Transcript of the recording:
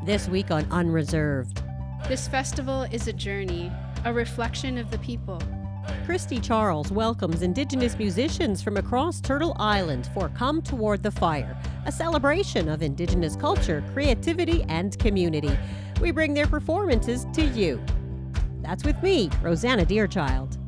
This week on Unreserved. This festival is a journey, a reflection of the people. Christy Charles welcomes Indigenous musicians from across Turtle Island for Come Toward the Fire, a celebration of Indigenous culture, creativity, and community. We bring their performances to you. That's with me, Rosanna Deerchild.